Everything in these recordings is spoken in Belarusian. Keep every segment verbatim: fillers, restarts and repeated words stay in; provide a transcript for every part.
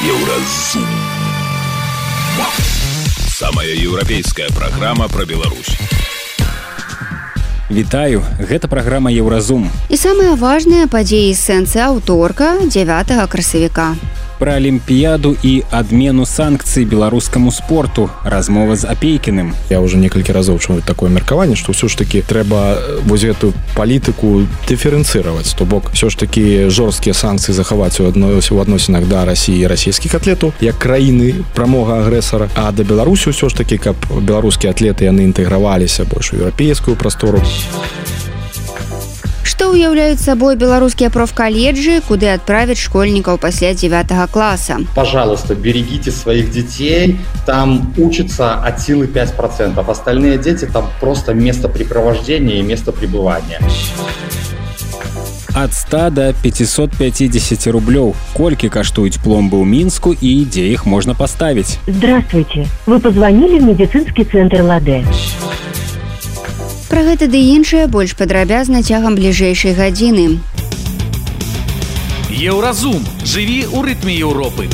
Еўразум. Самая еўрапейская праграма пра Беларусь. Вітаю, гэта праграма Еўразум. І самыя важныя падзеі сэнсы аўторка дзевятага красавіка. Пра алімпіяду і адмену санкцый беларускаму спорту. Размова з Апейкіным. Я уже некалькі разоў чуў такое меркаванне, што ўсё ж такі трэба вось гэту палітыку дыферэнцыраваць. То бок, ўсё ж такі жорсткія санкцыі захаваць у адносінах да Расіі і расійскіх атлетаў, як краіны прамога агрэсара, а да Беларусі ўсё ж такі, каб беларускія атлеты яны інтэграваліся больш у еўрапейскую прастору. Што ўяўляюць сабой беларускія профкаледжы, куды адправяць школьнікаў пасля дзевятага класа? Пожалуйста, берегите своих детей. Там учатся от силы пять процентов. Остальные дети там просто местопрепровождения и место пребывания. Ад ста до пятьсот пятьдесят рублёў. Колькі каштуюць пломбы ў Мінску і дзе іх можна паставіць? Здравствуйте. Вы позвонили в медицинский центр «Ладе». Пра гэта ды іншае больш падрабязна цягам бліжэйшай гадзіны. Еўразум. Жыві ў рытме Еўропы.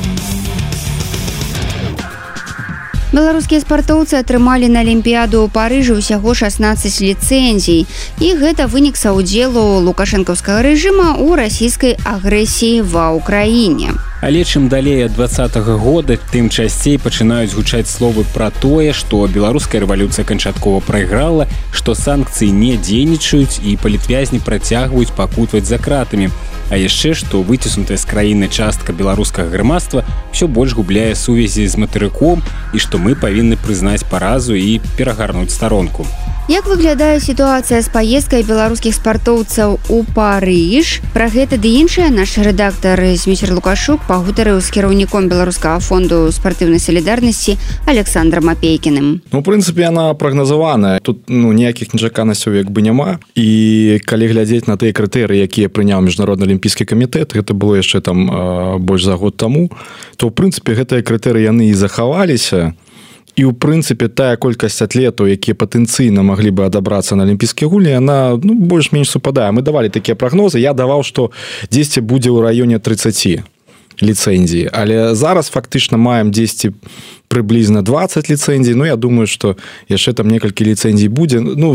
Беларускія спартоўцы атрымалі на алімпіяду ў Парыжы ўсяго шаснаццаць ліцэнзій. І гэта вынік саўдзелу лукашэнкаўскага рэжыма ў расійскай агрэсіі ва ўкраіне. Але чым далей ад двадцатага года, тым часцей пачынаюць гучаць словы пра тое, што беларуская рэвалюцыя канчаткова прайграла, што санкцыі не дзейнічаюць і палітвязні працягваюць пакутваць за кратамі. А яшчэ, што выціснутая з краіны частка беларускага грамадства ўсё больш губляе сувязі з матэрыком і што мы павінны прызнаць паразу і перагарнуць старонку. Як выглядае сітуацыя з паездкай беларускіх спартоўцаў у Парыж? Пра гэта ды іншае наш рэдактар Зміцер Лукашук пагутарыў з кіраўніком беларускага фонду спартыўнай салідарнасці Александром Апейкіным. Ну, у прынцыпе, яна прагназаваная. Тут ну, ніякіх нечаканасцяў як бы няма. І калі глядзець на тыя крытэрыі, якія прыняў міжнародны алімпійскі камітэт, гэта было яшчэ там больш за год таму, то ў прынцыпе гэтыя крытэрыі яны і захаваліся. І ў прынцыпе тая колькасць атлетаў, якія патэнцыйна маглі бы адабрацца на алімпійскія гульні, яна ну, больш-менш супадае. Мы давалі такія прагнозы. Я даваў, што дзесьці будзе ў раёне тридцать ліцэнзій. Але зараз фактычна маем дзесьці прыблізна двадцать ліцэнзій. Ну, я думаю, што яшчэ там некалькі ліцэнзій будзе. Ну,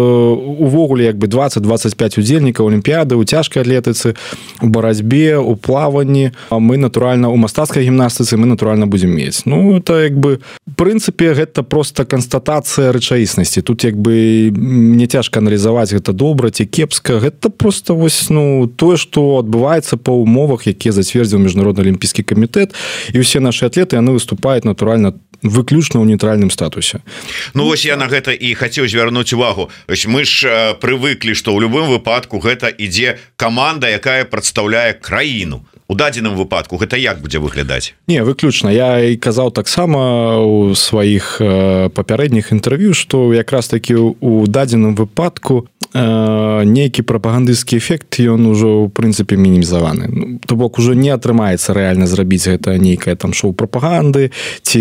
увогуле, як бы двадцать - двадцать пять удзельнікаў алімпіяды, у цяжкай атлетыцы, у барацьбе, у плаванні. Мы, натуральна, у мастацкай гімнастыцы мы, натуральна, будзем мець. Ну, это, як бы, в прынцыпе, гэта проста канстатацыя рэчаіснасці. Тут, як бы, не цяжка аналізаваць, гэта добра ці кепска. Гэта проста, вось, ну, тое, што адбываецца па умовах, якія зацвердзіў міжнародны алімпійскі камітэт. І ўсе нашы атлеты, яны выступаюць, натуральна, выключна ў нейтральным статусе. Ну вось я на гэта і хацеў звярнуць увагу. Мы ж прывыклі, што ў любым выпадку гэта ідзе каманда, якая прадстаўляе краіну. У дадзеным выпадку гэта як будзе выглядаць? Не, выключна. Я і казаў таксама у сваіх папярэдніх інтэрв'ю, што якраз такі у дадзеным выпадку нейкі прапагандысцкі эфект ён ужо ў прынцыпе мінімізаваны. Ну, то бок ужо не атрымаецца рэальна зрабіць гэта нейкае там шоу прапаганды ці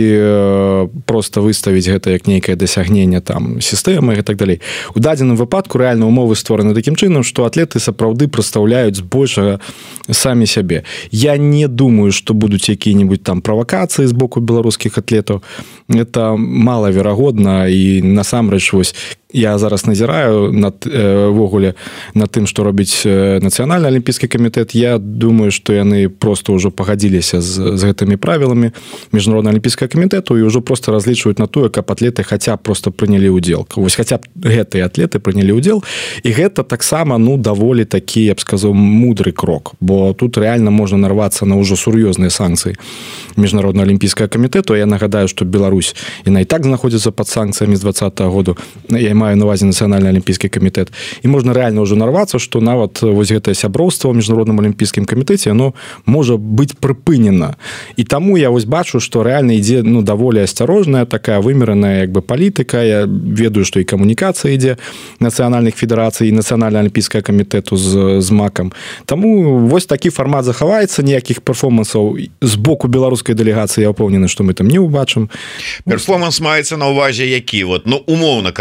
просто выставіць гэта як нейкае дасягненне там сістэмы і так далей. У дадзеным выпадку рэальна умовы створаны такім чынам, што атлеты сапраўды прадстаўляюць збольшага самі сябе. Я не думаю, што будуць якія-небудзь там правакацыі з боку беларускіх атлетаў. Это малаверагодна і насамрэч вось я зараз назіраю над ввогуле над тым, што робіць нацыянальны алімпійскі камітэт. Я думаю, што яны просто ўжо пагадзіліся з, з гэтымі правіламі міжнароднага алімпійскага камітэту і ўжо просто разлічваюць на тое, каб атлеты хаця б просто прынялі ўдзел. Вось хаця б гэтыя атлеты прынялі ўдзел. І гэта таксама ну даволі такі, я б сказаў, мудры крок, бо тут рэальна можна нарвацца на ўжо сур'ёзныя санкцыі міжнароднага алімпійскага камітэту. Я нагадаю, што Беларусь яна і так знаходзіцца пад санкцыямі з двадцатага году. Я маю на увазе нацыянальны алімпійскі камітэт. І можна рэальна ўжо нарвацца, што нават вось гэтае сяброўства ў міжнародным алімпійскім камітэце, оно можа быць прыпынена. І таму я вось бачу, што рэальна ідзе ну даволі асцярожная, такая вымераная як бы палітыка. Я ведаю, што і камунікацыя ідзе нацыянальных федэрацый і нацыянальнага алімпійскага камітэту з, з макам. Таму вось такі фармат захаваецца, ніякіх перформансаў з боку беларускай дэлегацыі я ўпэўнены, што мы там не ўбачым. Перформанс маецца на ўвазе які? Вот, ну, умоўна кажучы,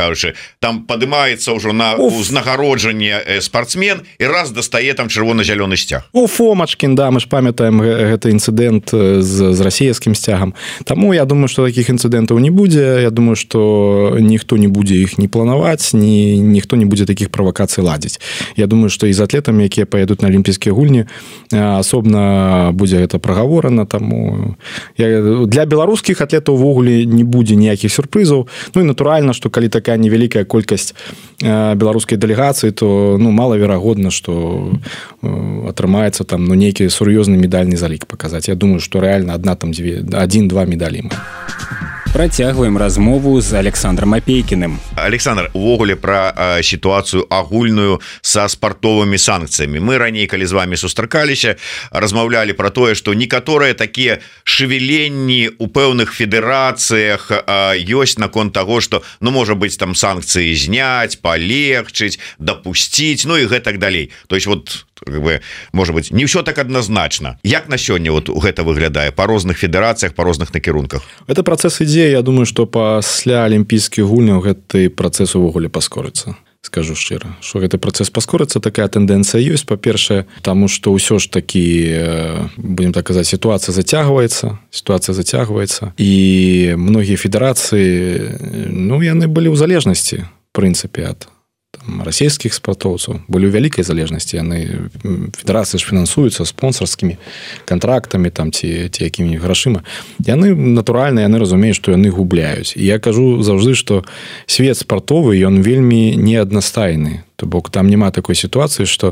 там падымаецца ўжо на узнагароджанне спортсмен і раз дастае там чырвона-зялёны сцяг. Ну, Фомачкін, да, мы ж памятаем гэты інцыдэнт з, з расійскім сцягам. Таму я думаю, што такіх інцыдэнтаў не будзе. Я думаю, што ніхто не будзе іх не планаваць, ні, ніхто не будзе такіх правакацый ладзіць. Я думаю, што і з атлетамі, якія паедуць на алімпійскія гульні, асобна будзе гэта прагаворана. Таму я, для беларускіх атлетаў увогуле не будзе ніякіх сюрпрызаў. Ну і натуральна, што калі такая невялікая колькасць беларускай дэлегацыі, то ну, малаверагодна, што атрымаецца там ну, нейкі сур'ёзны медальны залік паказаць. Я думаю, што рэальна адна там адзін-два медалі. Працягваем размову з Александром Апейкіным. Александр, увогуле пра э, сітуацыю агульную са спартовымі санкцыямі. Мы раней, калі з вами сустракаліся, размаўлялі пра тое, што некаторыя такія шевеленні у пэўных федэрацыях э, ёсць наконт таго, што ну можа быць там санкцыі зняць, палегчыць, дапусціць, ну і гэтак далей. То есть вот как бы, может быть, не ўсё так адназначна. Як на сёння вот гэта выглядае па розных федэрацыях, па розных накірунках? Это працэс ідзе. Я думаю, што пасля алімпійскіх гульняў гэты працэс увогуле паскорыцца. Скажу шчыра, што гэты працэс паскорыцца, такая тэндэнцыя ёсць. Па-першае, таму што ўсё ж такі, будем так казаць, сітуацыя зацягваецца, сітуацыя зацягваецца. І многія федэрацыі, ну, яны былі ў залежнасці, в прынцыпе, ад расійскіх спартоўцаў, былі ў вялікай залежнасці. Яны федэрацыі ж фінансуюцца спонсарскімі кантрактамі там ці, ці якімі грашыма. Яны натуральна, яны разумеюць, што яны губляюць. І я кажу заўжды, што свет спартовы, ён вельмі неаднастайны. То бок там няма такой сітуацыі, што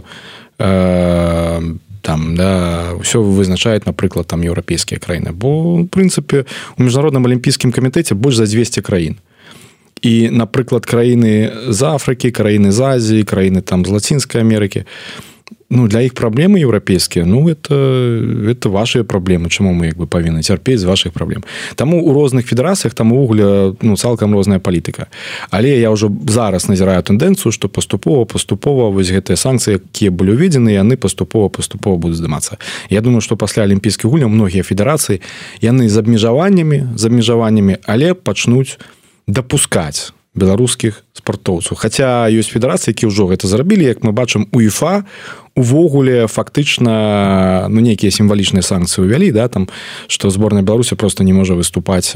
э, там, да, ўсё вызначаюць, напрыклад, там еўрапейскія краіны. Бо, в прынцыпе, у міжнародным алімпійскім камітэце больш за дзвесце краін. І, напрыклад, краіны з Афрыкі, краіны з Азіі, краіны там з Лацінскай Амерыкі, ну, для іх праблемы еўрапейскія, ну, это, это вашыя праблемы, чаму мы як бы павінны цярпець з вашых праблем. Таму у розных федэрацыях там увогуле ну, цалкам розная палітыка. Але я ўжо зараз назіраю тэндэнцыю, што паступова-паступова вось гэтыя санкцыі, якія былі ўведзены, яны паступова-паступова будуць здымацца. Я думаю, што пасля алімпійскіх гульняў многія федэрацыі, яны з абмежаваннямі, з абмежаваннямі, але пачнуць дапускаць беларускіх спартоўцаў. Хаця ёсць федэрацыі, які ўжо гэта зрабілі, як мы бачым, УЕФА увогуле фактычна ну, нейкія сімвалічныя санкцыі ўвялі, да, там, што зборная Беларусі просто не можа выступаць,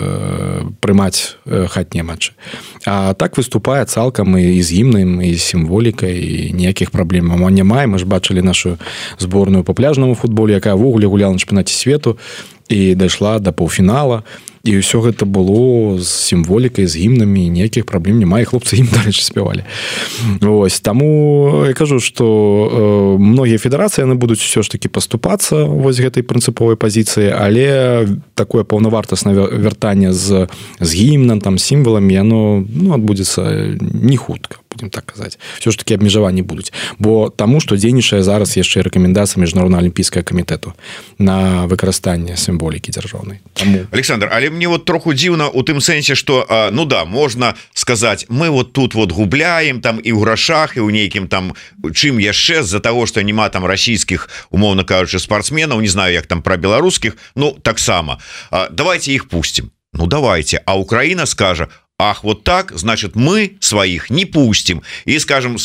э, прымаць э, хатнія матчы. А так выступае цалкам і з гімнам, і з сімволікай, і ніякіх праблем няма. Мы ж бачылі нашу зборную па пляжнаму футболе, якая ўвогуле гуляла на чэмпіянаце свету і дайшла да паўфінала. І ўсё гэта было з сімволікай, з гімнамі, ніякіх праблем няма, і хлопцы ім, дарэчы, спявалі. Ось, таму я кажу, што э, многія федэрацыі яны будуць ўсё ж такі паступацца вось гэтай прынцыповай пазіцыі, але такое паўнавартаснае вяртанне з, з гімнам, там, сімваламі, яно ну, адбудзецца не хутка, будем так казаць. Все ж таки абмежаванні будуць. Бо таму, што дзейнічае зараз яшчэ рэкамендацыя Міжнароднага алімпійскага камітэту на выкарыстанне сімволікі дзяржаўнай. Таму... Александр, але мне вот троху дзіўна у тым сэнсе, што ну да, можна сказаць, мы вот тут вот губляем там і ў грашах, і ў нейкім там чым яшчэ з-за таго, што няма там расійскіх, умоўна кажучы, спартсменаў, не знаю, як там пра беларускіх, ну таксама. Давайте іх пусцім. Ну давайте. А Украіна скажа: ах, вот так, значит, мы своих не пустим. И, скажем,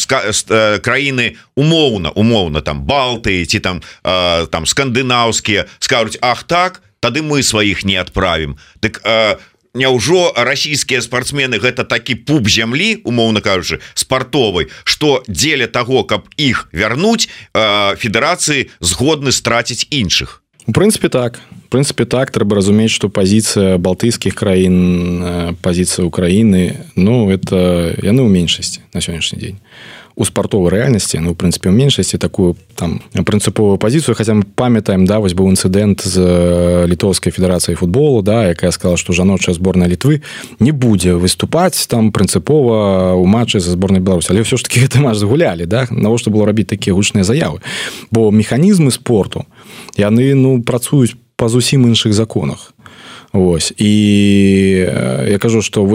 краины умоўно, умоўно, там, Балтии, ці там, э, там скандинавские, скажут: ах, так, тады мы своих не отправим. Так э, няўжо расійскія спортсмены гэта такі пуп зямлі, умоўна кажучы, спартовай, што дзеля таго, каб іх вярнуць, э, федэрацыі згодны страціць іншых? У прынцыпе так. В прынцыпе так, трэба разумець, што пазіцыя балтыйскіх краін, пазіцыя Украіны, ну, это яны ў меншасці на сённяшні дзень. У спартовай рэальнасці, ну, в прынцыпе, ў меншасці такую там прынцыповую пазіцыю, хаця мы памятаем, да, вось быў інцыдэнт з літоўскай федэрацыяй футболу, да, якая сказала, што жаночая зборная Літвы не будзе выступаць там прынцыпова ў матчы за зборнай Беларусі. Але ўсё ж такі гэты матч згулялі, да? Навошта было рабіць такія гучныя заявы? Бо механізмы спорту, яны, ну, працуюць па зусім іншых законах. Ось. І я кажу, што вось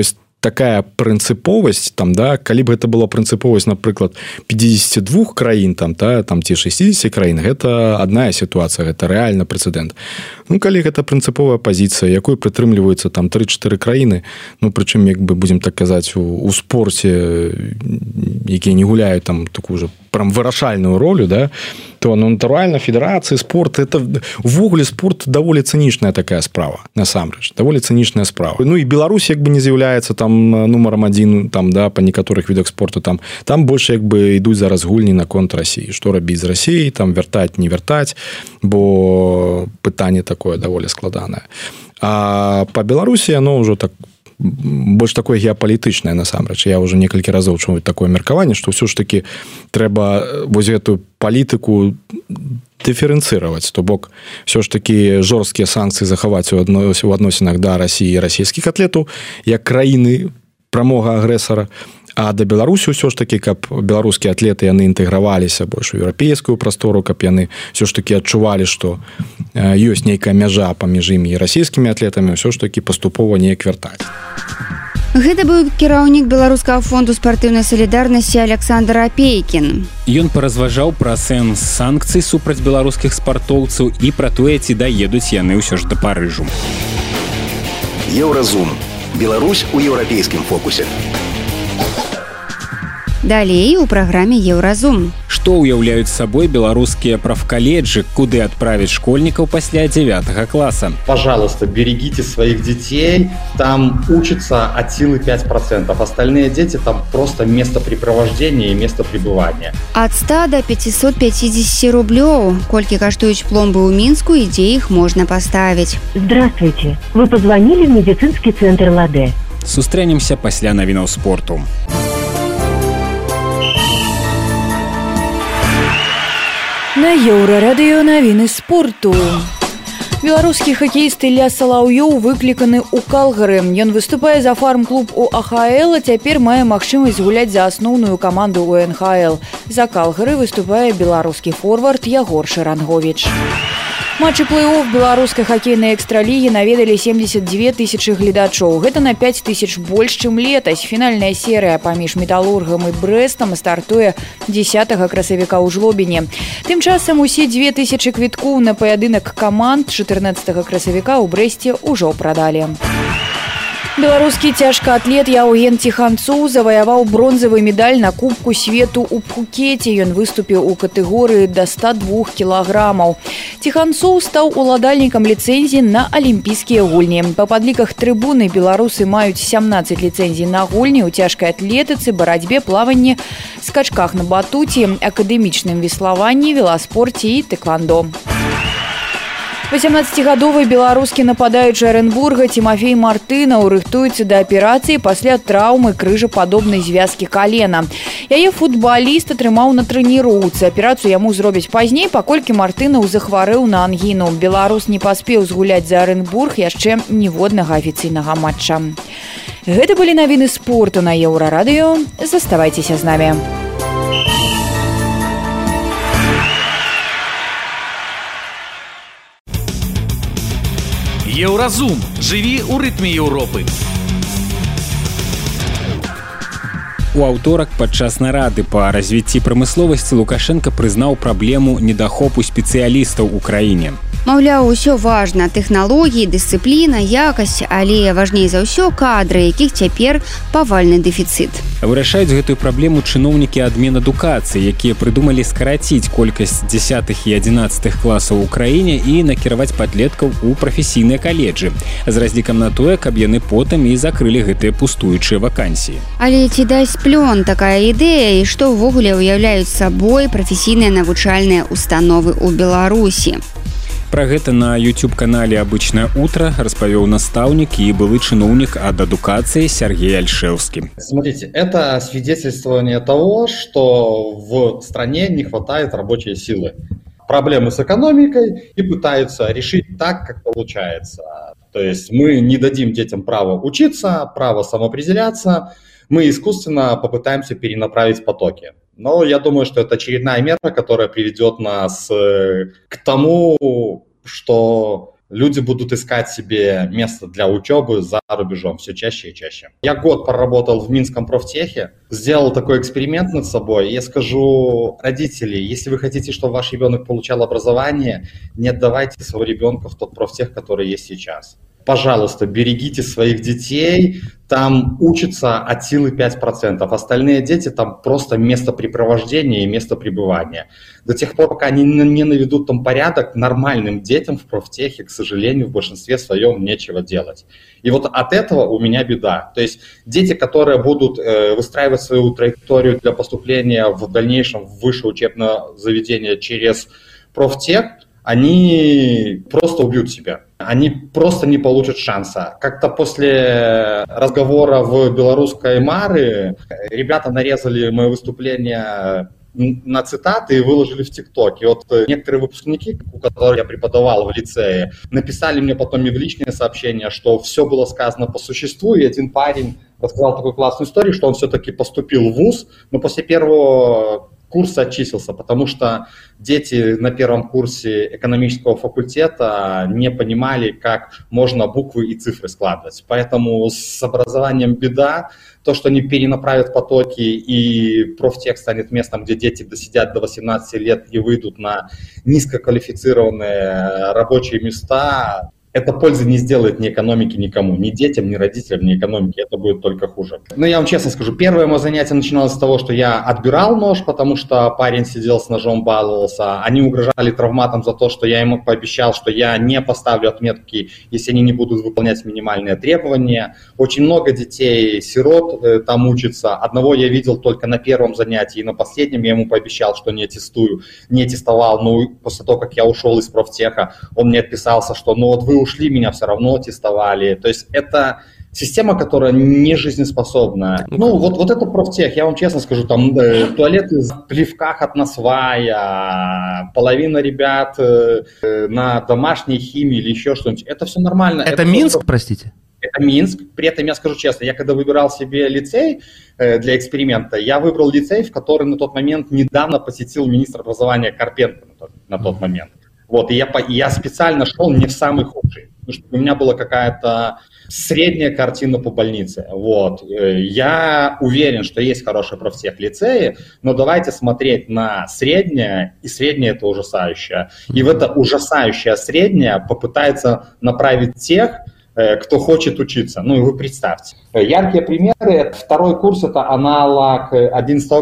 такая прынцыповасць там, да, калі б гэта была прынцыповасць, напрыклад, пятьдесят два краін там, да, там ці шестьдесят краін, гэта адна сітуацыя, гэта рэальна прэцэдэнт. Ну калі гэта прынцыповая пазіцыя, якой прытрымліваюцца там три-чатыры краіны, ну прычым як бы будзем так казаць у, у спорце, якія не гуляюць там такую же прям вырашальную ролю, да, то ну, натуральна федэрацыі спорт это увогуле спорт даволі цынічная такая справа насамрэч, даволі цынічная справа. Ну і Беларусь як бы не з'яўляецца там нумарам адзін там, да, па некаторых відах спорту там там больше як бы ідуць зараз гульні наконт Расіі, што рабіць з Расіяй, там вяртаць не вяртаць, бо пытанне такое даволі складанае. А па Беларусі оно ўжо так больш такое геапалітычнае насамрэч. Я ўжо некалькі разоў чую такое меркаванне, што ўсё ж такі трэба вось гэтую палітыку дыферэнцыраваць, то бок все ж такі жорсткія санкцыі захаваць у адносінах да Расіі і расійскіх атлетаў як краіны прамога агрэсара, а да Беларусі ўсё ж такі, каб беларускія атлеты яны інтэграваліся больш у еўрапейскую прастору, каб яны ўсё ж такі адчувалі, што ёсць нейкая мяжа паміж імі і расійскімі атлетамі, ўсё ж такі паступова неяк вяртаць. Гэта быў кіраўнік беларускага фонду спартыўнай салідарнасці Александр Апейкін. Ён паразважаў пра сэнс санкцый супраць беларускіх спартоўцаў і пра тое, ці даедуць яны ўсё ж да Парыжу. Еўразум. Беларусь у еўрапейскім фокусе. Далей у праграме Еўразум. Што ўяўляюць сабой беларускія прафкаледжы, куды адправіць школьнікаў пасля девятого класса? Пожалуйста, берегите своих детей. Там учатся от силы пять процентов. Остальные дети там просто местопрепровождения и место пребывания. От ста до пятисот пятидесяти рублёў. Колькі каштуюць пломбы ў Мінску і дзе іх можна паставіць? Здравствуйте. Вы позвонили в медицинский центр «Ладе». Сустрэнемся пасля навінаў спорту. На Еўрарадыё навіны спорту. Беларускі хакеіст Ілля Салаўёў выкліканы ў Калгары. Ён выступае за фарм-клуб у А Ха Л, а цяпер мае магчымасць гуляць за асноўную каманду ў Эн Ха Л. За Калгары выступае беларускі форвард Ягор Шаранговіч. Матчы плэй-офф беларускай хакейнай экстралігі наведалі семьдесят две тысячы гледачоў. Гэта на пять тысяч больш, чым летась. Фінальная серыя паміж Металургам і Брэстам стартуе дзесятага красавіка ў Жлобіне. Тым часам усе две тысячы квіткоў на паядынак каманд чатырнаццатага красавіка ў Брэсце ўжо прадалі. Беларускі цяжкаатлет Яўген Ціханцоў заваяваў бронзавы медаль на Кубку свету ў Пхукеце. Ён выступіў у катэгорыі да ста двух кілаграмаў. Ціханцоў стаў уладальнікам ліцэнзіі на алімпійскія гульні. Па падліках трыбуны беларусы маюць сямнаццаць ліцэнзій на гульні ў цяжкай атлетыцы, барацьбе, плаванні, скачках на батуце, акадэмічным веславанні, веласпорце і тэквандо. восемнаццацігадовы беларускі нападаючы Арэнбурга Тимофей Мартынаў рыхтуецца да аперацыі пасля траўмы крыжападобнай звязкі калена. Яе футбаліст атрымаў на трэніроўцы. Аперацыю яму зробяць пазней, паколькі Мартынаў захварэў на ангіну. Беларус не паспеў згуляць за Арэнбург яшчэ ніводнага афіцыйнага матча. Гэта былі навіны спорту на Еўрарадыё. Заставайцеся з намі. Еўразум. Жыві ў рытме Еўропы. У аўторак падчас нарады па развіцці прамысловасці Лукашенко прызнаў праблему недахопу спецыялістаў у краіне. Маўляў, усё важна, тэхналогіі, дысцыпліна, якасць, але важней за ўсё кадры, якіх цяпер павальны дэфіцыт. Вырашаюць гэтую праблему чыноўнікі адмінадукацыі, якія прыдумалі скараціць колькасць дзесятых і адзінаццатых класаў у краіне і накіраваць падлеткаў у прафесійныя каледжы з разлікам на тое, каб яны потым і закрылі гэтыя пустуючыя вакансіі. Але ці дасць плён такая ідэя і што ўвогуле ўяўляюць сабой прафесійныя навучальныя установы ў Беларусі? Пра гэта на YouTube-канале «Обычное утро» распавёў настаўнік і былы чыноўнік ад адукацыі Сергей Альшевский. Смотрите, это свидетельствование того, что в стране не хватает рабочей силы. Проблемы с экономикой и пытаются решить так, как получается. То есть мы не дадим детям право учиться, право самоопределяться, мы искусственно попытаемся перенаправить потоки. Но я думаю, что это очередная мера, которая приведет нас к тому, что люди будут искать себе место для учебы за рубежом все чаще и чаще. Я год проработал в Минском профтехе, сделал такой эксперимент над собой. Я скажу, родители, если вы хотите, чтобы ваш ребенок получал образование, не отдавайте своего ребенка в тот профтех, который есть сейчас. Пожалуйста, берегите своих детей, там учатся от силы пять процентов, остальные дети там просто местопрепровождение и место пребывания. До тех пор, пока они не наведут там порядок, нормальным детям в профтехе, к сожалению, в большинстве своем нечего делать. И вот от этого у меня беда. То есть дети, которые будут э, выстраивать свою траекторию для поступления в дальнейшем в высшее учебное заведение через профтех, они просто убьют себя. Они просто не получат шанса. Как-то после разговора в белорусской Мары ребята нарезали мое выступление на цитаты и выложили в ТикТок. И вот некоторые выпускники, у которых я преподавал в лицее, написали мне потом и в личное сообщение, что все было сказано по существу, и один парень рассказал такую классную историю, что он все-таки поступил в вуз, но после первого курс отчислился, потому что дети на первом курсе экономического факультета не понимали, как можно буквы и цифры складывать. Поэтому с образованием беда. То, что они перенаправят потоки и профтех станет местом, где дети досидят до восемнадцати лет и выйдут на низкоквалифицированные рабочие места, это пользы не сделает ни экономике, никому, ни детям, ни родителям, ни экономике. Это будет только хуже. Но я вам честно скажу, первое мое занятие начиналось с того, что я отбирал нож, потому что парень сидел с ножом, баловался. Они угрожали травматом за то, что я ему пообещал, что я не поставлю отметки, если они не будут выполнять минимальные требования. Очень много детей, сирот э, там учатся. Одного я видел только на первом занятии, и на последнем я ему пообещал, что не аттестую, не аттестовал. Но после того, как я ушел из профтеха, он мне отписался, что ну вот вы ушли, меня все равно аттестовали. То есть это система, которая не жизнеспособна. Ну, вот, вот это профтех, я вам честно скажу, там э, туалеты в плевках от насвая, половина ребят э, на домашней химии или еще что-нибудь. Это все нормально. Это, это Минск, просто... простите? Это Минск. При этом я скажу честно, я когда выбирал себе лицей э, для эксперимента, я выбрал лицей, в который на тот момент недавно посетил министр образования Карпенко на тот, на тот момент. Вот, и я, я специально шел не в самый худший, потому что у меня была какая-то средняя картина по больнице. Вот. Я уверен, что есть хорошие профтех лицеи, но давайте смотреть на среднее, и среднее это ужасающее. И в это ужасающее среднее попытается направить тех, кто хочет учиться. Ну и вы представьте. Яркие примеры. Второй курс – это аналог одиннадцатого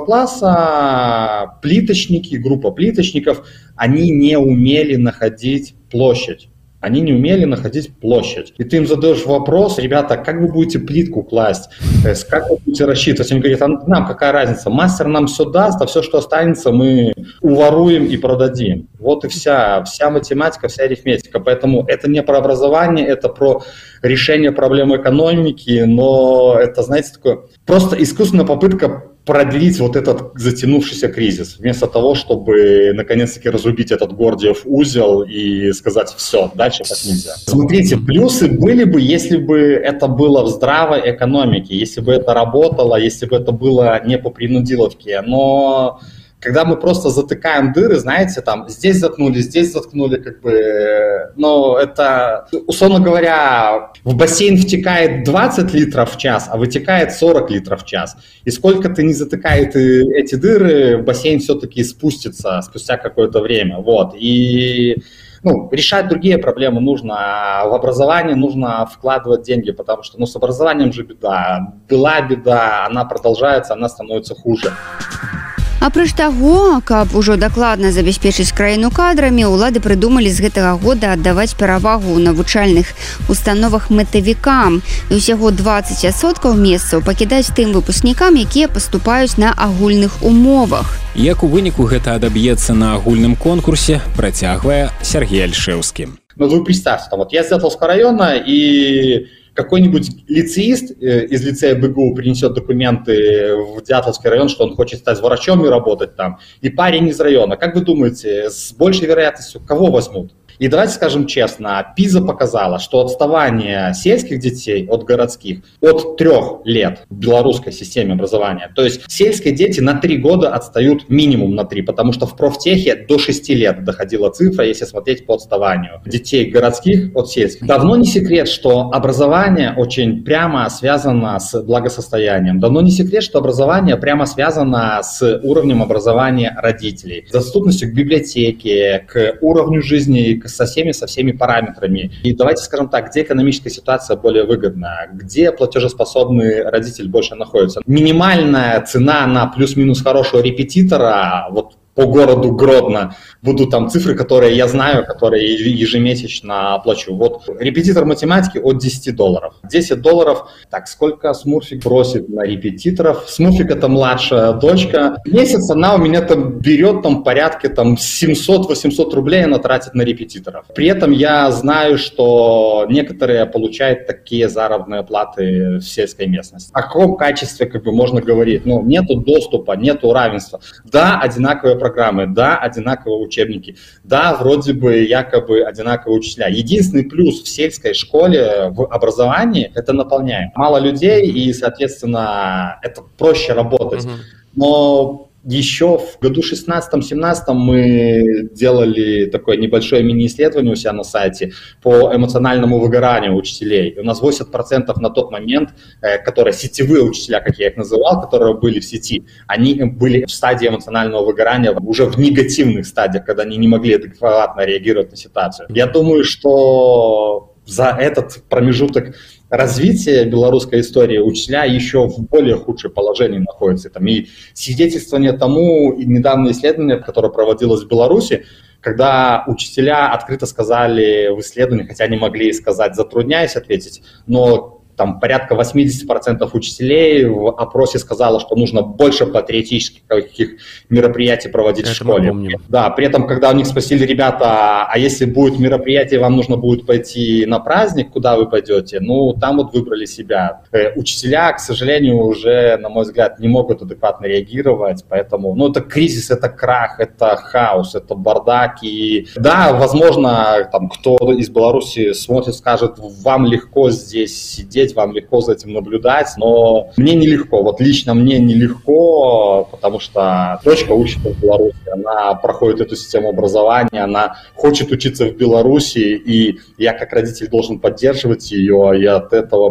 класса. Плиточники, группа плиточников, они не умели находить площадь. Они не умели находить площадь. И ты им задаешь вопрос, ребята, как вы будете плитку класть, как вы будете рассчитывать? Они говорят, а нам какая разница, мастер нам все даст, а все, что останется, мы уворуем и продадим. Вот и вся, вся математика, вся арифметика. Поэтому это не про образование, это про решение проблем экономики, но это, знаете, такое просто искусственная попытка продлить вот этот затянувшийся кризис, вместо того, чтобы наконец-таки разрубить этот Гордиев узел и сказать, все, дальше так нельзя. Смотрите, плюсы были бы, если бы это было в здравой экономике, если бы это работало, если бы это было не по принудиловке, но... Когда мы просто затыкаем дыры, знаете, там, здесь заткнули, здесь заткнули, как бы, ну, это, условно говоря, в бассейн втекает двадцать литров в час, а вытекает сорок литров в час. И сколько ты не затыкает эти дыры, бассейн все-таки спустится спустя какое-то время, вот, и... Ну, решать другие проблемы нужно, а в образование нужно вкладывать деньги, потому что, ну, с образованием же беда. Была беда, она продолжается, она становится хуже. Апроч таго, каб ужо дакладна забяспечыць краіну кадрамі, улады прыдумалі з гэтага года аддаваць перавагу ў навучальных установах мэтавікам. І ўсяго дваццаць адсоткаў месцаў пакідаць тым выпускнікам, якія паступаюць на агульных умовах. Як у выніку гэта адаб'ецца на агульным конкурсе, працягвае Сергей Альшевскі. Ну, вы представьте, там, вот я с Дятловского района, и какой-нибудь лицеист из лицея БГУ принесет документы в Дятловский район, что он хочет стать врачом и работать там, и парень из района. Как вы думаете, с большей вероятностью кого возьмут? И давайте скажем честно, ПИЗа показала, что отставание сельских детей от городских от трех лет в белорусской системе образования. То есть сельские дети на три года отстают минимум на три, потому что в профтехе до шести лет доходила цифра, если смотреть по отставанию детей городских от сельских. Давно не секрет, что образование очень прямо связано с благосостоянием. Давно не секрет, что образование прямо связано с уровнем образования родителей, с доступностью к библиотеке, к уровню жизни, к, со всеми, со всеми параметрами. И давайте скажем так, где экономическая ситуация более выгодна, где платежеспособный родитель больше находится. Минимальная цена на плюс-минус хорошего репетитора, вот по городу Гродно, будут там цифры, которые я знаю, которые ежемесячно оплачу. Вот репетитор математики от десяти долларов. десять долларов, так, сколько Смурфик бросит на репетиторов? Смурфик — это младшая дочка. Месяц она у меня там берет там порядке там семьсот-восемьсот рублей она тратит на репетиторов. При этом я знаю, что некоторые получают такие заработные платы в сельской местности. О каком качестве как бы можно говорить? Ну, нету доступа, нету равенства. Да, одинаковые программы, да, одинаковые учебники, да, вроде бы якобы одинаковые учителя. Единственный плюс в сельской школе в образовании — это наполняем. Мало людей, и, соответственно, это проще работать. Но еще в году шестнадцатом-семнадцатом мы делали такое небольшое мини-исследование у себя на сайте по эмоциональному выгоранию учителей. И у нас восемьдесят процентов на тот момент, которые сетевые учителя, как я их называл, которые были в сети, они были в стадии эмоционального выгорания, уже в негативных стадиях, когда они не могли адекватно реагировать на ситуацию. Я думаю, что за этот промежуток развития белорусской истории учителя еще в более худшем положении находятся. Там и свидетельствование тому, и недавнее исследование, которое проводилось в Беларуси, когда учителя открыто сказали в исследовании, хотя они могли сказать, затрудняясь ответить, но там порядка восемьдесят процентов учителей в опросе сказало, что нужно больше патриотических каких мероприятий проводить Это в школе. Да, при этом, когда у них спросили, ребята, а если будет мероприятие, вам нужно будет пойти на праздник, куда вы пойдете? Ну, там вот выбрали себя. Э, учителя, к сожалению, уже, на мой взгляд, не могут адекватно реагировать, поэтому, ну, это кризис, это крах, это хаос, это бардак. И да, возможно, там, кто из Беларуси смотрит, скажет, вам легко здесь сидеть, вам легко за этим наблюдать, но мне нелегко, вот лично мне нелегко, потому что дочка учится в Беларуси, она проходит эту систему образования, она хочет учиться в Беларуси, и я как родитель должен поддерживать ее, и от этого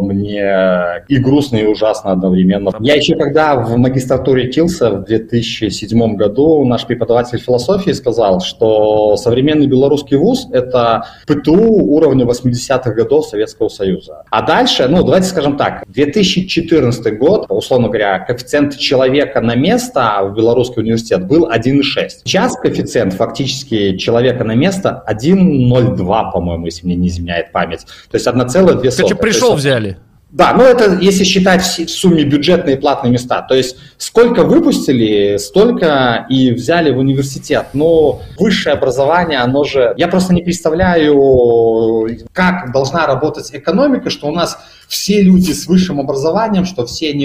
мне и грустно, и ужасно одновременно. Я еще когда в магистратуре учился в две тысячи седьмом году, наш преподаватель философии сказал, что современный белорусский вуз — это ПТУ уровня восьмидесятых годов Советского Союза. А дальше, ну, давайте скажем так, две тысячи четырнадцатый год, условно говоря, коэффициент человека на место в Белорусский университет был один и шесть. Сейчас коэффициент фактически человека на место один и ноль два, по-моему, если мне не изменяет память. То есть одна целая две сотых. Короче, пришел, взяли. Да, ну это если считать в сумме бюджетные и платные места. То есть сколько выпустили, столько и взяли в университет. Но высшее образование, оно же... Я просто не представляю, как должна работать экономика, что у нас все люди с высшим образованием, что все они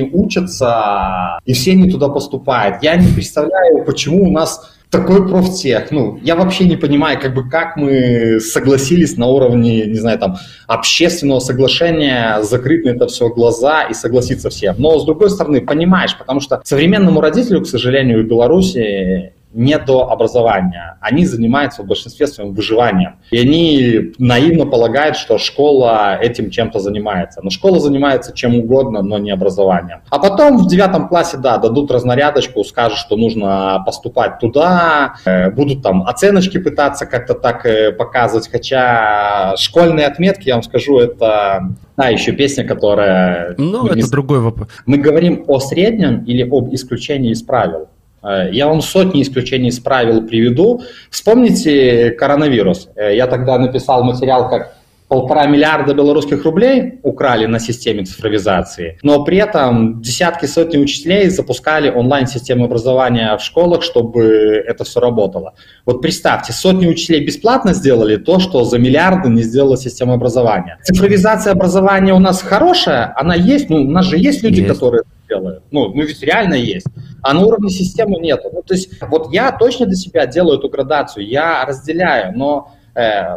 учатся и все они туда поступают. Я не представляю, почему у нас... такой профтех, ну, я вообще не понимаю, как бы, как мы согласились на уровне, не знаю, там, общественного соглашения закрыть на это все глаза и согласиться всем. Но, с другой стороны, понимаешь, потому что современному родителю, к сожалению, в Беларуси не до образования. Они занимаются в большинстве своим выживанием. И они наивно полагают, что школа этим чем-то занимается. Но школа занимается чем угодно, но не образованием. А потом в девятом классе, да, дадут разнарядочку, скажут, что нужно поступать туда, э, будут там оценочки пытаться как-то так э, показывать. Хотя школьные отметки, я вам скажу, это... А, еще песня, которая... Ну, это не... другой вопрос. Мы говорим о среднем или об исключении из правил? Я вам сотни исключений из правил приведу. Вспомните коронавирус. Я тогда написал материал, как полтора миллиарда белорусских рублей украли на системе цифровизации, но при этом десятки, сотни учителей запускали онлайн-систему образования в школах, чтобы это все работало. Вот представьте, сотни учителей бесплатно сделали то, что за миллиарды не сделала система образования. Цифровизация образования у нас хорошая, она есть, ну у нас же есть люди, есть. которые это делают. Ну, ну ведь реально есть. А на уровне системы нет. Ну, то есть вот я точно для себя делаю эту градацию, я разделяю, но... Э,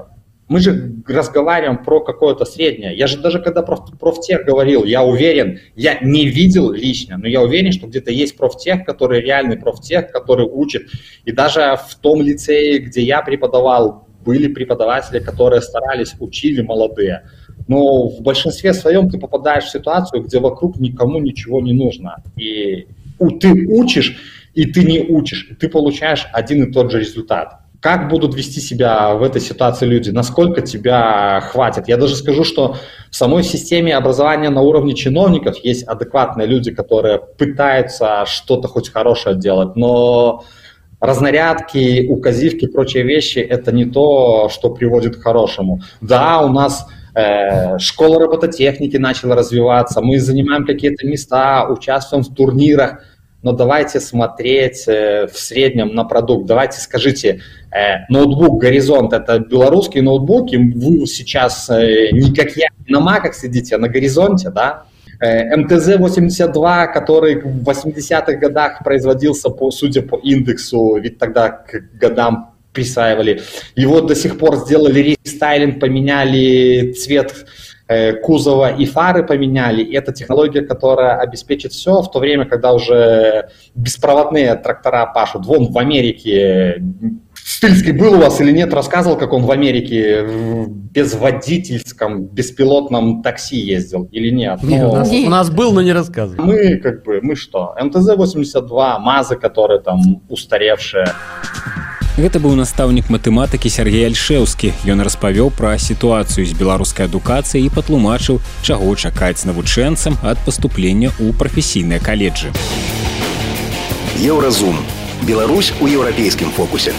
Мы же разговариваем про какое-то среднее. Я же даже когда про профтех говорил, я уверен, я не видел лично, но я уверен, что где-то есть профтех, который реальный профтех, который учит. И даже в том лицее, где я преподавал, были преподаватели, которые старались, учили молодые. Но в большинстве своем ты попадаешь в ситуацию, где вокруг никому ничего не нужно. И ты учишь, и ты не учишь, и ты получаешь один и тот же результат. Как будут вести себя в этой ситуации люди? Насколько тебя хватит? Я даже скажу, что в самой системе образования на уровне чиновников есть адекватные люди, которые пытаются что-то хоть хорошее делать, но разнарядки, указивки и прочие вещи – это не то, что приводит к хорошему. Да, у нас э, школа робототехники начала развиваться, мы занимаем какие-то места, участвуем в турнирах, но давайте смотреть э, в среднем на продукт. Давайте скажите, э, ноутбук «Горизонт» – это белорусский ноутбук, и вы сейчас э, не как я на маках сидите, а на «Горизонте», да? эм тэ зэ восемьдесят два, который в восьмидесятых годах производился, по, судя по индексу, ведь тогда к годам присваивали, его до сих пор сделали рестайлинг, поменяли цвет э, кузова и фары поменяли. И это технология, которая обеспечит все, в то время, когда уже беспроводные трактора пашут. Вон в Америке... Стыльский был у вас или нет, рассказывал, как он в Америке в безводительском, беспилотном такси ездил или нет? Нет, но... у, нас, у нас был, но не рассказывал. Мы как бы, мы что? эм тэ зэ восемьдесят два, МАЗы, которые там устаревшие. Гэта быў настаўнік матэматыкі Сергей Альшэўскі. Ён распавёў пра сітуацыю з беларускай адукацыяй і патлумачыў, чаго чакаць навучэнцам ад паступлення ў прафесійныя каледжы. Еўразум. Беларусь у еўрапейскім фокусе.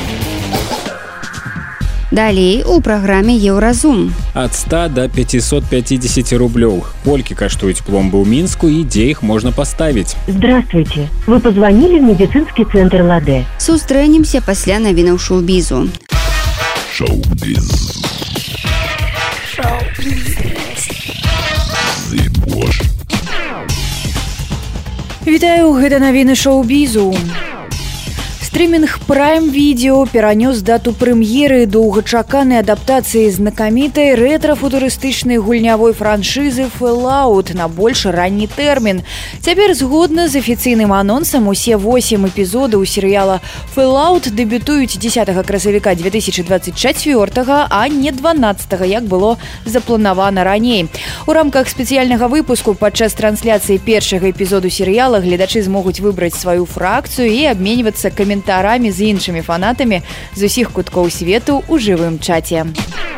Далей у праграме «Еўразум». Ад ста до пятисот пятидесяти рублёў. Колькі каштуюць пломбы ў Мінску і дзе іх можна паставіць? Здравствуйте. Вы позвонили в медицинский центр «Ладе». Сустрэнемся пасля навінаў шоу-бізу. Шоу-біз. Шоу-біз. Зыбош. Вітаю, гэта навіны шоу-бізу. Стрімінг Prime Video перанёс дату прэм'еры доўгачаканай адаптацыі знакамітай рэтра-футурыстычнай гульнявой франшызы Fallout на больш ранні тэрмін. Цяпер, згодна з афіцыйным анонсам, усе восемь эпізодаў серыяла Fallout дэбютуюць дзесятага красавіка две тысячи двадцать чацвёртага, а не дванаццатага, як было запланавана раней. У рамках спецыяльнага выпуску падчас трансляцыі першага эпізоду серыяла гледачы змогуць выбраць сваю фракцыю і абменьвацца каментарамі з іншымі фанатамі з усіх куткоў свету ў жывым чаце.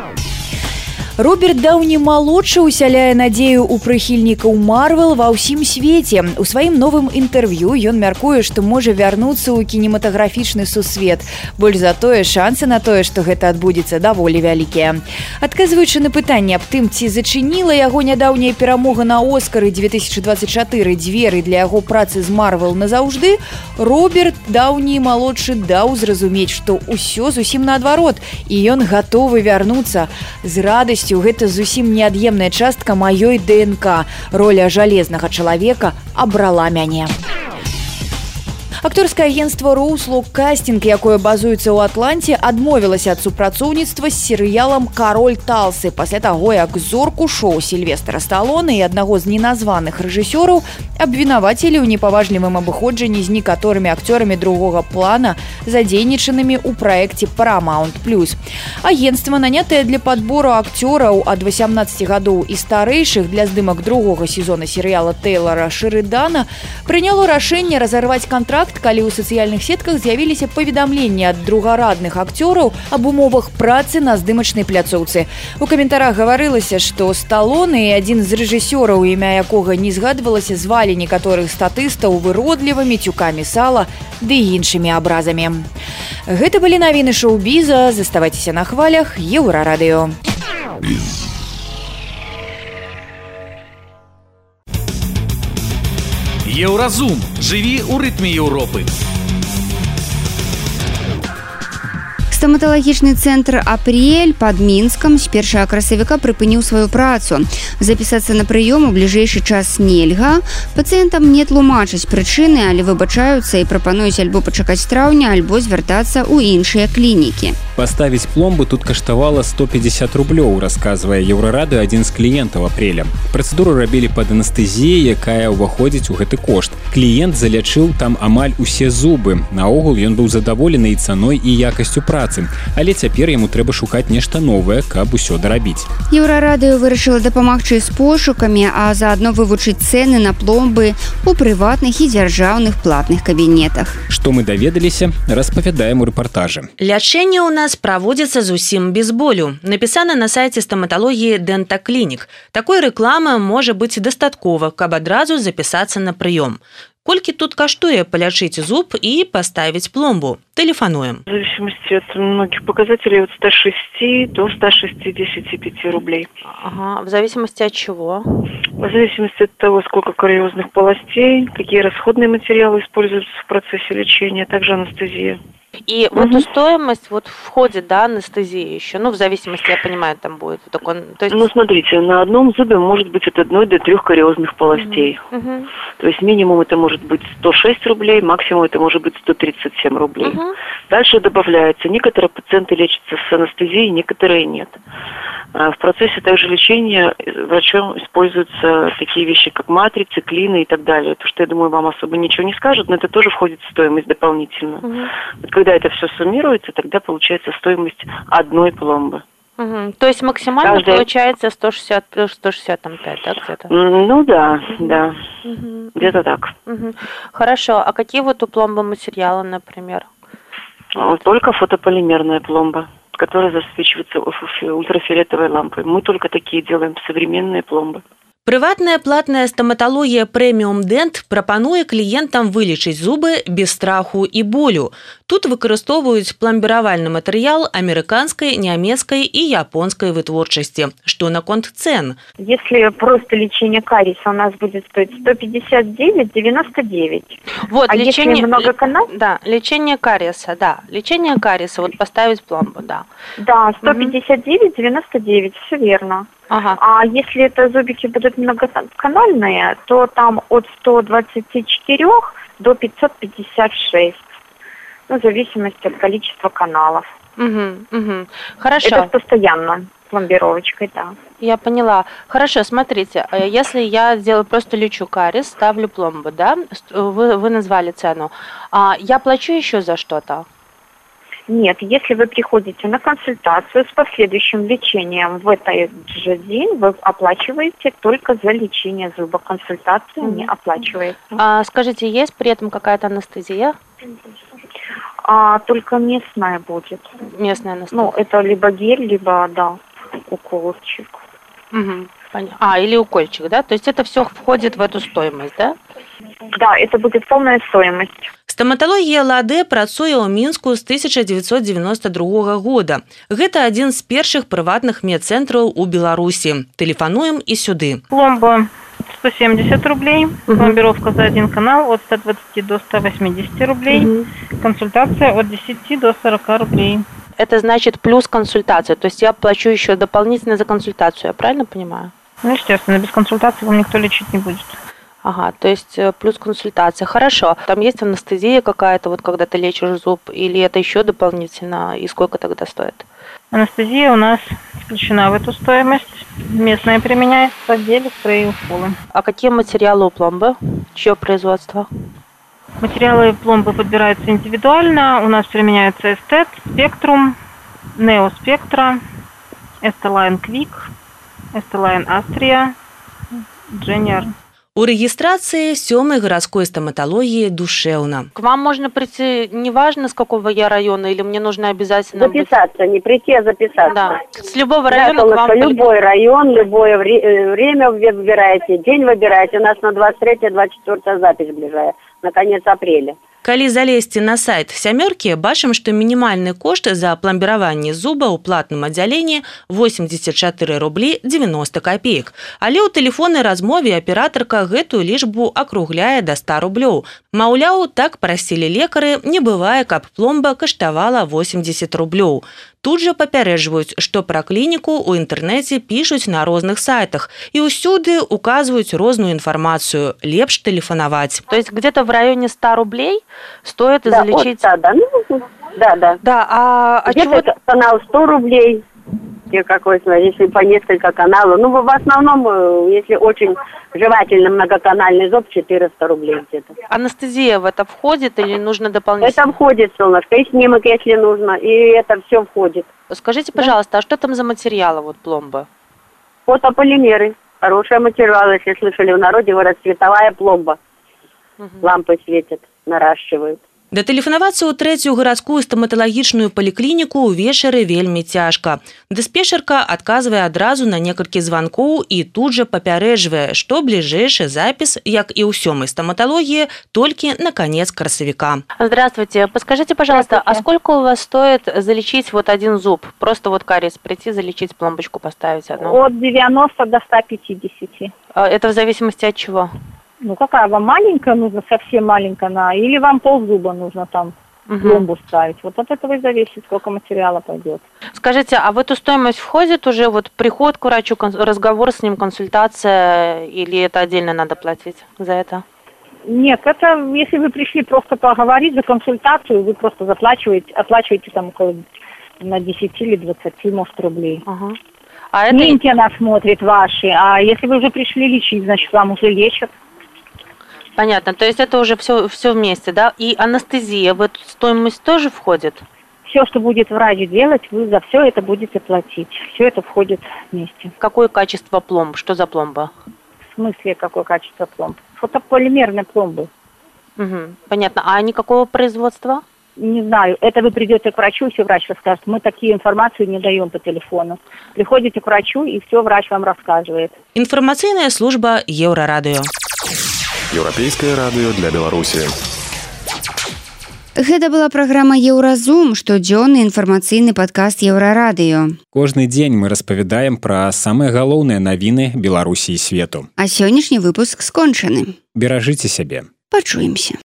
Роберт Даўні-малодшы усяляе надзею ў прыхільнікаў Марвел ва ўсім свеце. У сваім новым інтэрв'ю ён мяркуе, што можа вярнуцца ў кінематаграфічны сусвет. Больш за тое, шансы на тое, што гэта адбудзецца, даволі вялікія. Адказваючы на пытанне аб тым, ці зачыніла яго нядаўняя перамога на Оскары две тысячи двадцать чатыры дзверы для яго працы з Марвел назаўжды, Роберт Даўні-малодшы даў зразумець, што ўсё зусім наадварот, і ён гатовы вярнуцца з радасцю. Гэта зусім неад'емная частка маёй ДНК. Роля жалезнага чалавека абрала мяне. Акторскае агентство Роуслок Кастинг, якое базуецца ў Атланце, адмовілася ад супрацоўніцтва з серыялам «Кароль Талсы» пасля таго, як зорку шоу Сільвестра Сталоне і аднаго з неназваных рэжысёраў абвінавацілі ў непаважлівым абыходжанні з некаторымі акцёрамі другога плана, задзейнічанымі ў праекце Paramount плюс. Агентства, нанятае для падбору акцёраў ад восемнадцати гадоў і старэйшых для здымак другога сезона серыяла Тэйлара Шэрыдана, прыняло рашэнне разарваць кантракт, калі ў сацыяльных сетках з'явіліся паведамленні ад другарадных акцёраў аб умовах працы на здымачнай пляцоўцы. У каментарах гаварылася, што Сталоне і адзін з рэжысёраў, імя якога не згадвалася, звалі некаторых статыстаў выродлівымі цюкамі сала ды іншымі абразамі. Гэта былі навіны шоу-біза. Заставайцеся на хвалях Еўрарадыё. Еўразум. Жыві ў рытме Еўропы. Стаматалагічны цэнтр «Апрель» пад Мінскам з першага красавіка прыпыніў сваю працу. Запісацца на прыём у бліжэйшы час нельга. Пацыентам не тлумачаць прычыны, але выбачаюцца і прапануюць альбо пачакаць траўня, альбо звяртацца ў іншыя клінікі. Паставіць пломбы тут каштавала сто пятьдесят рублёў, расказвае Еўрарадыё адзін з кліентаў «Апреля». Працэдуру рабілі пад анестэзіяй, якая ўваходзіць у гэты кошт. Кліент залячыў там амаль усе зубы. Наогул ён быў задаволены і цаной, і якасцю працы. Але цяпер яму трэба шукаць нешта новае, каб усё дарабіць. Еўрарадыё вырашыла дапамагчы з пошукамі, а заадно вывучыць цэны на пломбы у прыватных і дзяржаўных платных кабінетах. Што мы даведаліся, распавядаем у рэпартажы. Лячэнне ў нас праводзіцца зусім без болю. Напісана на сайце стаматалогіі «Дэнтаклінік». Такой рэкламы можа быць дастаткова, каб адразу запісацца на прыём. Колькі тут каштуе полячыць зуб и поставить пломбу? Телефонуем. В зависимости от многих показателей от ста шести до ста шестидесяти пяти рублей. Ага. В зависимости от чего? В зависимости от того, сколько кариозных полостей, какие расходные материалы используются в процессе лечения, также анестезия. И угу. в эту стоимость вот входит, да, анестезия еще, ну, в зависимости, я понимаю, там будет. Так он, то есть... Ну, смотрите, на одном зубе может быть от одной до трех кариозных полостей. Угу. То есть минимум это может быть сто шесть рублей, максимум это может быть сто тридцать семь рублей. Угу. Дальше добавляется, некоторые пациенты лечатся с анестезией, некоторые нет. В процессе также лечения врачом используются такие вещи, как матрицы, клины и так далее. То, что, я думаю, вам особо ничего не скажут, но это тоже входит в стоимость дополнительно. Угу. Вот когда это все суммируется, тогда получается стоимость одной пломбы. Угу. То есть максимально Каждая... получается сто шестьдесят плюс сто шестьдесят пять, да, где-то? Ну да, угу. да, угу. где-то так. Угу. Хорошо, а какие вот у пломбы материалы, например? Только фотополимерная пломба, которая засвечивается ультрафиолетовой лампой. Мы только такие делаем современные пломбы. Прыватная платная стаматалогія Premium Dent прапануе кліентам вылечыць зубы без страху і болю. Тут выкарыстоўваюць пломбіравальны матэрыял амерыканскай, нямецкай і японскай вытворчасці. Што наконт цен? Если просто лечение кариеса у нас будет стоить сто пятьдесят девять девяносто девять. Вот, а лечение, если много каналов? Да, лечение кариеса, да. Лечение кариеса, вот поставить пломбу, да. Да, сто пятьдесят девять девяносто девять, все верно. Ага. А если это зубики будут многоканальные, то там от ста двадцати четырёх до пятисот пятидесяти шести. Ну, в зависимости от количества каналов. Угу, угу. Хорошо. Это постоянно, пломбировочкой, да. Я поняла. Хорошо, смотрите, если я делаю, просто лечу кариес, ставлю пломбу, да, вы, вы назвали цену, а я плачу еще за что-то? Нет, если вы приходите на консультацию с последующим лечением в этот же день, вы оплачиваете только за лечение зуба. Консультацию mm-hmm. не оплачивается. А, скажите, есть при этом какая-то анестезия? А, только местная будет. Местная анестезия. Ну, это либо гель, либо, да, укольчик. Угу. А, или укольчик, да? То есть это все входит в эту стоимость, да? Да, это будет полная стоимость. Стаматалогія ЛАДЭ працуе ў Мінску з тысяча дзевяцьсот девяносто другога года. Гэта адзін з першых прыватных медцэнтраў у Беларусі. Тэлефануем і сюды. Пломба сто семьдесят рублей, угу. Пломбировка за один канал от ста двадцати до ста восьмидесяти рублей, угу. Консультация от десяти до сорока рублей. Это значит плюс консультация, то есть я плачу еще дополнительно за консультацию, я правильно понимаю? Ну, естественно, без консультации вам никто лечить не будет. Ага, то есть плюс консультация. Хорошо. Там есть анестезия какая-то, вот когда ты лечишь зуб, или это еще дополнительно, и сколько тогда стоит? Анестезия у нас включена в эту стоимость. Местная применяется, гели, спреи, уколы. А какие материалы у пломбы? Чье производство? Материалы пломбы подбираются индивидуально. У нас применяются Эстет, Спектрум, Неоспектра, Эстелайн Квик, Эстелайн Астрия, Джениор. У регистрации сёмой городской стоматологии душевно. К вам можно прийти, неважно, с какого я района, или мне нужно обязательно... Записаться, быть... не прийти, а записаться. Да. С любого района да, к вам... Любой район, любое время выбираете, день выбираете. У нас на двадцать третье двадцать четвёртое запись ближайшая, на конец апреля. Калі залезці на сайт сямёркі, бачым, што мінімальны кошт за пламбіраванне зуба ў платным аддзяленні восемьдесят четыре рублі девяносто копеек. Але ў тэлефоннай размове аператарка гэтую лічбу акругляе да ста рублёў. Маўляў, так прасілі лекары, не бывае, каб пломба каштавала восемьдесят рублёў. Тут жа папярэджваюць, што пра клініку ў інтэрнэце пішуць на розных сайтах і ўсюды указваюць розную информацию. Лепш телефоновать. То есть где-то в районе ста рублей стоит да, залечить... Вот, да, ну, да, да. Да, а, а где-то чего... канал сто рублей, какой, если по несколько каналов. Ну, в основном, если очень жевательно многоканальный зуб, четыреста рублей где-то. Анестезия в это входит или нужно дополнительно? Это входит, солнышко, и снимок, если нужно, и это все входит. Скажите, пожалуйста, да? А что там за материалы, вот пломбы? Фотополимеры. Хороший материал, если слышали в народе, расцветовая пломба. Угу. Лампы светят, наращивают. Датэлефанавацца ў трэцюю гарадскую стаматалагічную паліклініку ўвечары вельмі цяжка. Дыспетчарка адказвае адразу на некалькі званкоў і тут жа папярэджвае, што бліжэйшы запіс, як і ў сёмай стоматологии, только на конец красавіка. Здравствуйте. Подскажите, пожалуйста, а сколько у вас стоит залечить вот один зуб? Просто вот кариес прийти, залечить, пломбочку поставить одну? От девяноста до ста пятидесяти. Это в зависимости от чего? Ну, какая вам маленькая нужна, совсем маленькая, на, или вам ползуба нужно там угу. пломбу ставить. Вот от этого и зависит, сколько материала пойдет. Скажите, а в эту стоимость входит уже вот приход к врачу, разговор с ним, консультация, или это отдельно надо платить за это? Нет, это если вы пришли просто поговорить за консультацию, вы просто заплачиваете, оплачиваете там около на десять или двадцати, может, рублей. Ага. А это... Снимки она смотрит ваши, а если вы уже пришли лечить, значит, вам уже лечат. Понятно, то есть это уже все, все вместе, да? И анестезия в эту стоимость тоже входит? Все, что будет врач делать, вы за все это будете платить. Все это входит вместе. Какое качество пломб? Что за пломба? В смысле, какое качество пломб? Фотополимерные пломбы. Угу, понятно. А они какого производства? Не знаю. Это вы придете к врачу, и все врач расскажет. Мы такие информацию не даем по телефону. Приходите к врачу, и все врач вам рассказывает. Информационная служба Еўрарадыё. Еўрапейскае радыё для Беларусі. Гэта была праграма Еўразум, штодзённы інфармацыйны падкаст Еўрарадыё. Кожны дзень мы распавядаем пра самыя галоўныя навіны Беларусі і свету. А сённяшні выпуск скончаны. Беражыце сябе. Пачуемся.